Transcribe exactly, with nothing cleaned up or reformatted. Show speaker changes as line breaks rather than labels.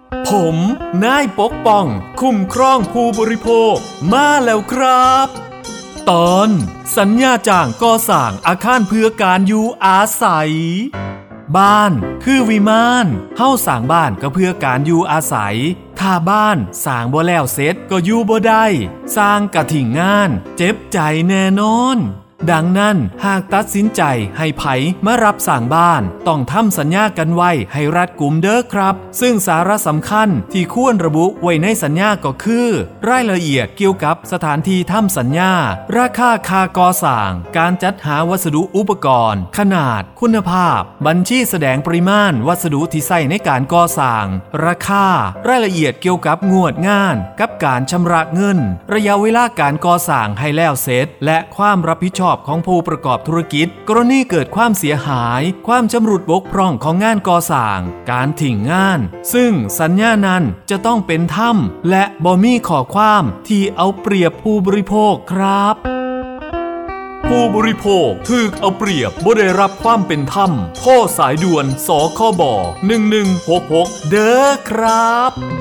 ผมนายปกป้องคุ้มครองผู้บริโภคมาแล้วครับตอนสัญญาจ้างก่อสร้างอาคารเพื่อการอยู่อาศัยบ้านคือวิมานเฮาสร้างบ้านก็เพื่อการอยู่อาศัยถ้าบ้านสร้างบ่แล้วเสร็จก็อยู่บ่ได้สร้างกะทิ้งงานเจ็บใจแน่นอนดังนั้นหากตัดสินใจให้ไผมารับสร้างบ้านต้องทำสัญญากันไว้ให้รัดกุมเด้อครับซึ่งสาระสำคัญที่ควรระบุไว้ในสัญญาก็คือรายละเอียดเกี่ยวกับสถานที่ทำสัญญาราคาค่าก่อสร้างการจัดหาวัสดุอุปกรณ์ขนาดคุณภาพบัญชีแสดงปริมาณวัสดุที่ใช้ในการก่อสร้างราคารายละเอียดเกี่ยวกับงวดงานกับการชำระเงินระยะเวลาการก่อสร้างให้แล้วเสร็จและความรับผิดชอบของผู้ประกอบธุรกิจกรณีเกิดความเสียหายความชำรุดบกพร่องของงานก่อสร้างการทิ้งงานซึ่งสัญญานั้นจะต้องเป็นธรรมและบ่มีข้อความที่เอาเปรียบผู้บริโภคครับผู้บริโภคถูกเอาเปรียบบ่ได้รับความเป็นธรรมโทรสายด่วนสคบหนึ่งหนึ่งหกหกเด้อครับ